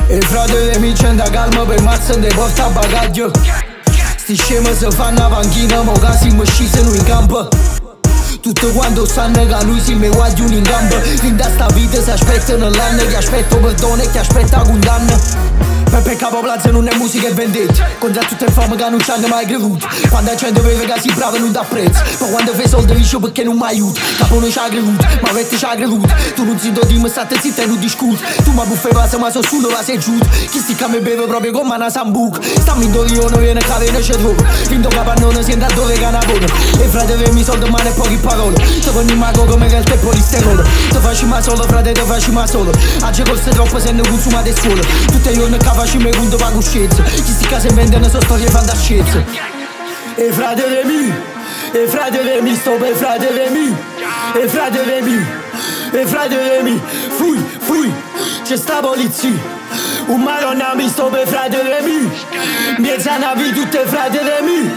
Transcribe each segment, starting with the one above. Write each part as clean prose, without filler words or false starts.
E frate mi c'è calma per mazza de porta bagaglio. Sti scemi se fanno a panchina, mo casi mi scisano in campo. Tutto quanto sanno che a lui si mi guagliano in gambo. Fin da sta vita si aspettano l'anno, che aspetto perdono e che aspetta condanna. Per Capo Plaza non è musica e vendetta, contro tutte le fame che non ci hanno mai creduto. Quando la gente vede che si brava non dà prezzo, ma quando fai soldi dice perché non mi aiuta. Capo non ci ha creduto, ma vette ci ha creduto. Tu non zitto di me, state zitta e non discuti. Tu mi buffe passa ma so solo la sei giuto. Chi sti che mi beve proprio come una sambuca. Stammi in dolione, viene cavene c'è trovo. Finto che pannone si entra dove canapone. E frate vemi soldi ma ne poche parole. Te con il mago come che il tempo di sterolo. Te facci ma solo frate, te facci ma solo. Oggi corse troppo se ne consumate scuole. Tutte io ne facci me conto pa coscienza. Chi sti case vendono so storie fantascienze. E frate vemi, e frate vemi, sto per frate vemi. E frate vemi, e frate vemi. Fui, c'è sta polizia. Un maronna mi sto per frate vemi. Miezza navi tutte frate vemi.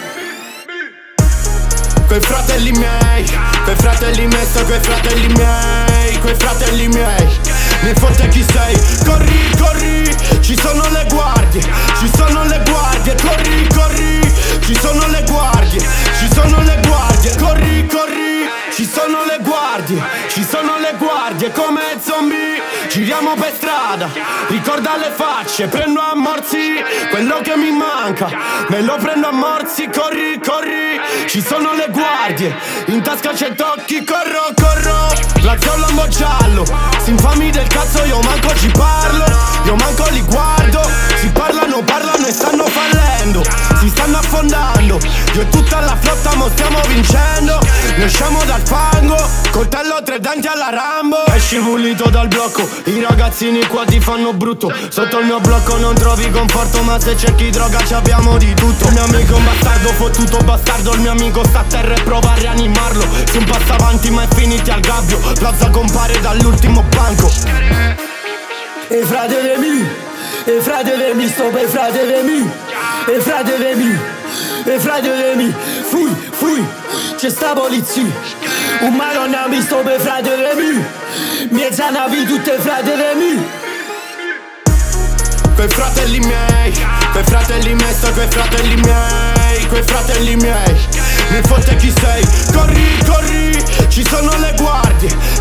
Quei fratelli miei, quei fratelli miei, sto quei fratelli miei, quei fratelli miei. Mi fotte chi sei, corri, corri, ci sono le guardie, ci sono le guardie, corri, corri, ci sono le guardie, ci sono le guardie, corri, corri, ci sono le guardie, ci sono le guardie, come zombie, giriamo per strada, ricorda le facce, prendo a morsi, quello che mi manca, me lo prendo a morsi, corri, corri, ci sono le guardie, in tasca c'è tocchi, corro, corro, grazie a un lambo giallo, si infami del cazzo, io manco ci parlo, io manco li guardo, si parlano, parlano e stanno fallendo, si stanno affondando, io e tutta la flotta mo stiamo vincendo, ne usciamo dal fango, coltello tre denti alla Rambo, esci pulito dal blocco, i ragazzini qua ti fanno brutto, sotto il mio blocco non trovi conforto, ma se cerchi droga ci abbiamo di tutto, il mio amico è un bastardo, fottuto bastardo, il mio amico sta a terra e prova a rianimarlo, si un passo avanti ma è finiti al gabbio, Plaza compare dall'ultimo banco. E frate vemi, e frate vemi, sto per frate vemi. E frate vemi, e frate vemi. Fui, c'è sta polizia. Un maronna mi sto per frate vemi. Miezza navi tutte frate vemi. Quei fratelli miei, quei fratelli miei, sto quei fratelli miei, quei fratelli miei. Mi fotte chi sei, corri, corri, ci sono le guardie,